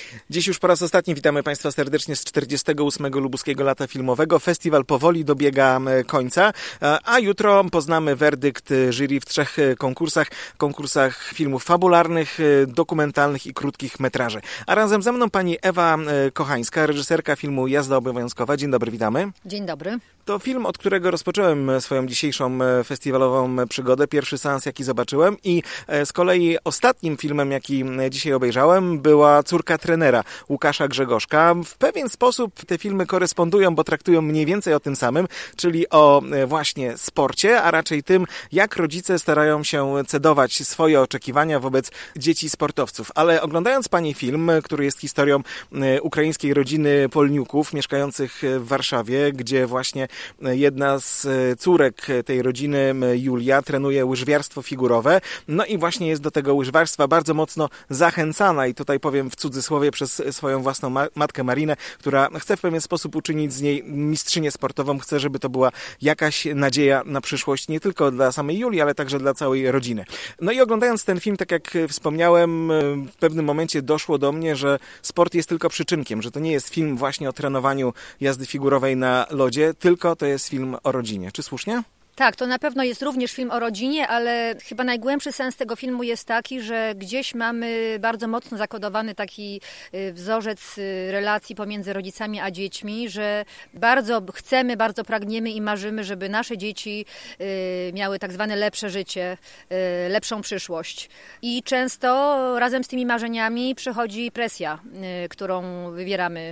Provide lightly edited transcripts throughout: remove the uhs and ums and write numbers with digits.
Dziś już po raz ostatni witamy Państwa serdecznie z 48. Lubuskiego Lata Filmowego. Festiwal powoli dobiega końca, a jutro poznamy werdykt jury w 3 konkursach filmów fabularnych, dokumentalnych i krótkich metraży. A razem ze mną pani Ewa Kochańska, reżyserka filmu Jazda obowiązkowa. Dzień dobry, witamy. Dzień dobry. To film, od którego rozpocząłem swoją dzisiejszą festiwalową przygodę. Pierwszy seans, jaki zobaczyłem, i z kolei ostatnim filmem, jaki dzisiaj obejrzałem, była Córka trenera Łukasza Grzegorzka. W pewien sposób te filmy korespondują, bo traktują mniej więcej o tym samym, czyli o właśnie sporcie, a raczej tym, jak rodzice starają się cedować swoje oczekiwania wobec dzieci sportowców. Ale oglądając pani film, który jest historią ukraińskiej rodziny Polniuków mieszkających w Warszawie, gdzie właśnie jedna z córek tej rodziny, Julia, trenuje łyżwiarstwo figurowe, no i właśnie jest do tego łyżwarstwa bardzo mocno zachęcana, i tutaj powiem w cudzysłowie, przez swoją własną matkę Marinę, która chce w pewien sposób uczynić z niej mistrzynię sportową, chce, żeby to była jakaś nadzieja na przyszłość, nie tylko dla samej Julii, ale także dla całej rodziny. No i oglądając ten film, tak jak wspomniałem, w pewnym momencie doszło do mnie, że sport jest tylko przyczynkiem, że to nie jest film właśnie o trenowaniu jazdy figurowej na lodzie, tylko to jest film o rodzinie. Czy słusznie? Tak, to na pewno jest również film o rodzinie, ale chyba najgłębszy sens tego filmu jest taki, że gdzieś mamy bardzo mocno zakodowany taki wzorzec relacji pomiędzy rodzicami a dziećmi, że bardzo chcemy, bardzo pragniemy i marzymy, żeby nasze dzieci miały tak zwane lepsze życie, lepszą przyszłość. I często razem z tymi marzeniami przychodzi presja, którą wywieramy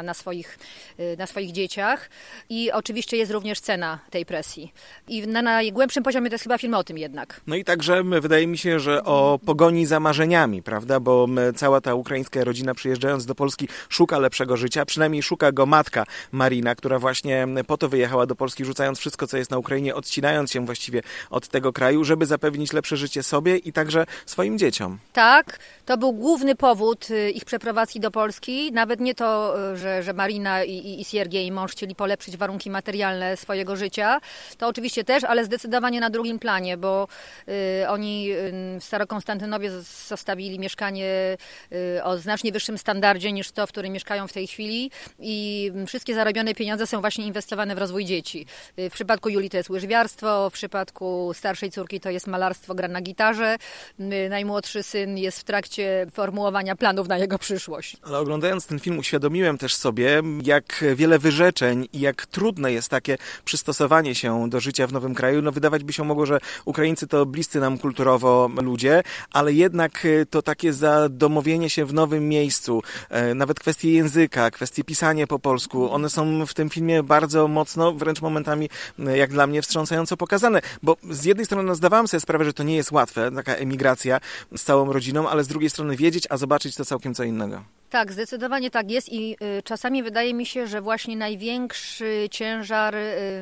na swoich dzieciach, i oczywiście jest również cena tej presji. I na najgłębszym poziomie to jest chyba film o tym jednak. No i także wydaje mi się, że o pogoni za marzeniami, prawda? Bo cała ta ukraińska rodzina, przyjeżdżając do Polski, szuka lepszego życia. Przynajmniej szuka go matka Marina, która właśnie po to wyjechała do Polski, rzucając wszystko, co jest na Ukrainie, odcinając się właściwie od tego kraju, żeby zapewnić lepsze życie sobie i także swoim dzieciom. Tak, to był główny powód ich przeprowadzki do Polski. Nawet nie to, że Marina i Siergiej, mąż, chcieli polepszyć warunki materialne swojego życia. To oczywiście też, ale zdecydowanie na drugim planie, bo oni w Starokonstantynowie zostawili mieszkanie o znacznie wyższym standardzie niż to, w którym mieszkają w tej chwili, i wszystkie zarobione pieniądze są właśnie inwestowane w rozwój dzieci. W przypadku Julii to jest łyżwiarstwo, w przypadku starszej córki to jest malarstwo, gra na gitarze, najmłodszy syn jest w trakcie formułowania planów na jego przyszłość. Ale oglądając ten film uświadomiłem też sobie, jak wiele wyrzeczeń i jak trudne jest takie przystosowanie się do życia w nowym kraju. No wydawać by się mogło, że Ukraińcy to bliscy nam kulturowo ludzie, ale jednak to takie zadomowienie się w nowym miejscu, nawet kwestie języka, kwestie pisania po polsku, one są w tym filmie bardzo mocno, wręcz momentami, jak dla mnie, wstrząsająco pokazane. Bo z jednej strony zdawałem sobie sprawę, że to nie jest łatwe, taka emigracja z całą rodziną, ale z drugiej strony wiedzieć, a zobaczyć to całkiem co innego. Tak, zdecydowanie tak jest, i czasami wydaje mi się, że właśnie największy ciężar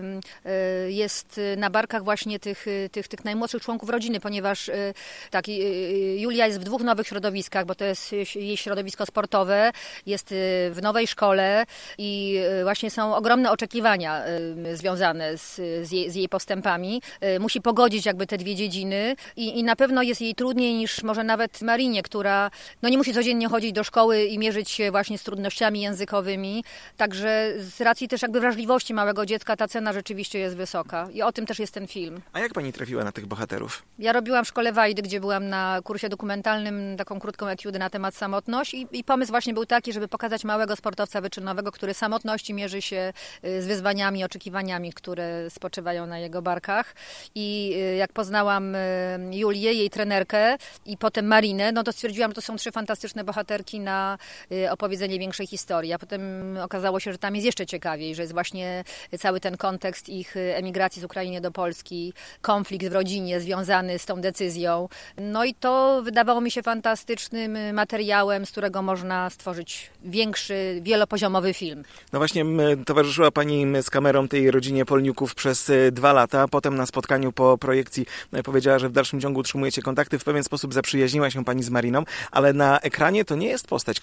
jest na barkach właśnie tych najmłodszych członków rodziny, ponieważ tak, Julia jest w 2 nowych środowiskach, bo to jest jej środowisko sportowe, jest w nowej szkole i właśnie są ogromne oczekiwania związane z jej postępami. Musi pogodzić jakby te 2 dziedziny i na pewno jest jej trudniej niż może nawet Marinie, która nie musi codziennie chodzić do szkoły i mierzyć się właśnie z trudnościami językowymi. Także z racji też jakby wrażliwości małego dziecka ta cena rzeczywiście jest wysoka. I o tym też jest ten film. A jak pani trafiła na tych bohaterów? Ja robiłam w szkole Wajdy, gdzie byłam na kursie dokumentalnym, taką krótką etiudę na temat samotność, i pomysł właśnie był taki, żeby pokazać małego sportowca wyczynowego, który samotności mierzy się z wyzwaniami, oczekiwaniami, które spoczywają na jego barkach. I jak poznałam Julię, jej trenerkę, i potem Marinę, no to stwierdziłam, że to są 3 fantastyczne bohaterki na opowiedzenie większej historii. A potem okazało się, że tam jest jeszcze ciekawiej, że jest właśnie cały ten kontekst ich emigracji z Ukrainy do Polski, konflikt w rodzinie związany z tą decyzją. No i to wydawało mi się fantastycznym materiałem, z którego można stworzyć większy, wielopoziomowy film. No właśnie, towarzyszyła pani z kamerą tej rodzinie Polniuków przez 2 lata. Potem na spotkaniu po projekcji powiedziała, że w dalszym ciągu utrzymujecie kontakty. W pewien sposób zaprzyjaźniła się pani z Mariną, ale na ekranie to nie jest postać, która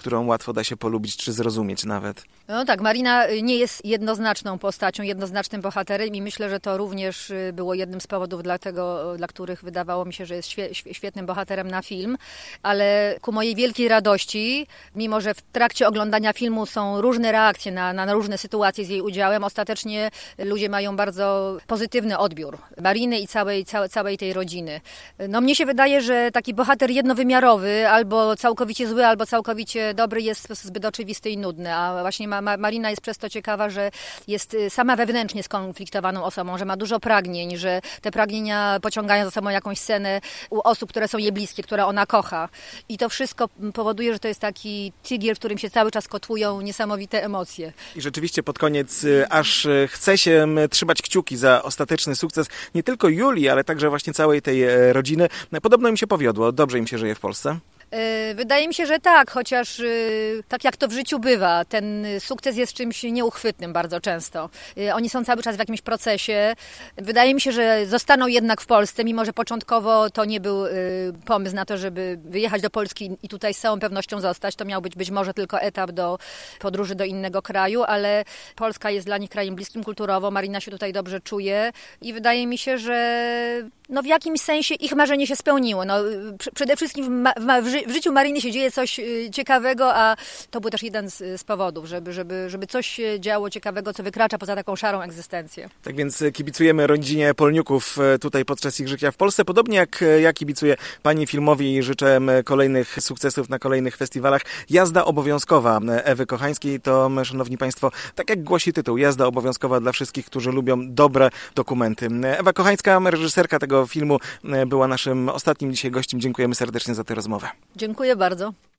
którą łatwo da się polubić czy zrozumieć nawet. No tak, Marina nie jest jednoznaczną postacią, jednoznacznym bohaterem i myślę, że to również było jednym z powodów, dla których wydawało mi się, że jest świetnym bohaterem na film, ale ku mojej wielkiej radości, mimo że w trakcie oglądania filmu są różne reakcje na różne sytuacje z jej udziałem, ostatecznie ludzie mają bardzo pozytywny odbiór Mariny i całej tej rodziny. No mnie się wydaje, że taki bohater jednowymiarowy, albo całkowicie zły, albo całkowicie dobry jest zbyt oczywisty i nudny, a właśnie Marina jest przez to ciekawa, że jest sama wewnętrznie skonfliktowaną osobą, że ma dużo pragnień, że te pragnienia pociągają za sobą jakąś scenę u osób, które są jej bliskie, które ona kocha. I to wszystko powoduje, że to jest taki tygiel, w którym się cały czas kotłują niesamowite emocje. I rzeczywiście pod koniec aż chce się trzymać kciuki za ostateczny sukces nie tylko Julii, ale także właśnie całej tej rodziny. Podobno im się powiodło, dobrze im się żyje w Polsce. Wydaje mi się, że tak, chociaż tak jak to w życiu bywa, ten sukces jest czymś nieuchwytnym bardzo często. Oni są cały czas w jakimś procesie. Wydaje mi się, że zostaną jednak w Polsce, mimo że początkowo to nie był pomysł na to, żeby wyjechać do Polski i tutaj z całą pewnością zostać. To miał być może tylko etap do podróży do innego kraju, ale Polska jest dla nich krajem bliskim kulturowo. Marina się tutaj dobrze czuje i wydaje mi się, że w jakimś sensie ich marzenie się spełniło. Przede wszystkim w życiu Mariny się dzieje coś ciekawego, a to był też jeden z powodów, żeby coś się działo ciekawego, co wykracza poza taką szarą egzystencję. Tak więc kibicujemy rodzinie Polniuków tutaj podczas ich życia w Polsce. Podobnie jak ja kibicuję pani filmowi i życzę kolejnych sukcesów na kolejnych festiwalach. Jazda obowiązkowa Ewy Kochańskiej to, szanowni państwo, tak jak głosi tytuł, jazda obowiązkowa dla wszystkich, którzy lubią dobre dokumenty. Ewa Kochańska, reżyserka tego filmu, była naszym ostatnim dzisiaj gościem. Dziękujemy serdecznie za tę rozmowę. Dziękuję bardzo.